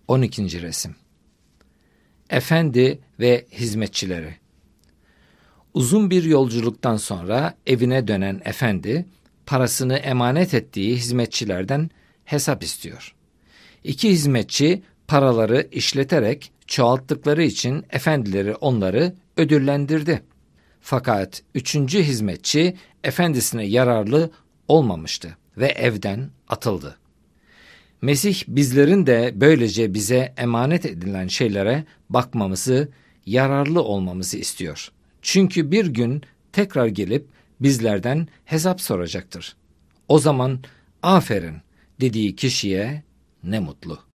12. resim. Efendi ve hizmetçileri. Uzun bir yolculuktan sonra evine dönen efendi, parasını emanet ettiği hizmetçilerden hesap istiyor. İki hizmetçi paraları işleterek çoğalttıkları için efendileri onları ödüllendirdi. Fakat üçüncü hizmetçi efendisine yararlı olmamıştı ve evden atıldı. Mesih bizlerin de böylece bize emanet edilen şeylere bakmamızı, yararlı olmamızı istiyor. Çünkü bir gün tekrar gelip bizlerden hesap soracaktır. O zaman aferin dediği kişiye ne mutlu.